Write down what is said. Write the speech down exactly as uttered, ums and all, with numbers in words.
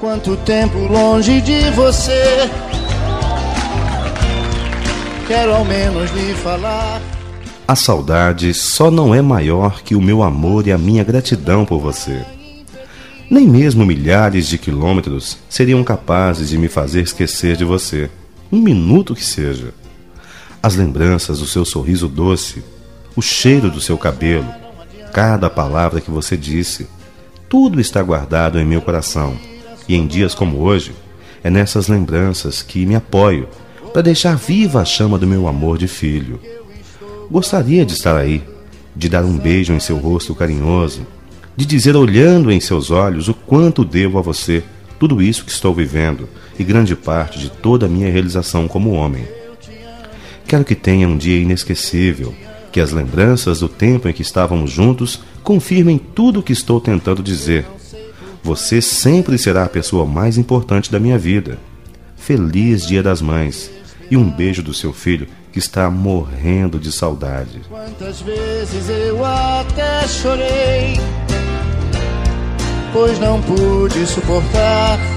Quanto tempo longe de você, quero ao menos lhe falar. A saudade só não é maior que o meu amor e a minha gratidão por você. Nem mesmo milhares de quilômetros seriam capazes de me fazer esquecer de você, um minuto que seja. As lembranças do seu sorriso doce, o cheiro do seu cabelo, cada palavra que você disse, tudo está guardado em meu coração. E em dias como hoje, é nessas lembranças que me apoio para deixar viva a chama do meu amor de filho. Gostaria de estar aí, de dar um beijo em seu rosto carinhoso, de dizer olhando em seus olhos o quanto devo a você tudo isso que estou vivendo e grande parte de toda a minha realização como homem. Quero que tenha um dia inesquecível, que as lembranças do tempo em que estávamos juntos confirmem tudo o que estou tentando dizer. Você sempre será a pessoa mais importante da minha vida. Feliz Dia das Mães e um beijo do seu filho que está morrendo de saudade. Quantas vezes eu até chorei, pois não pude suportar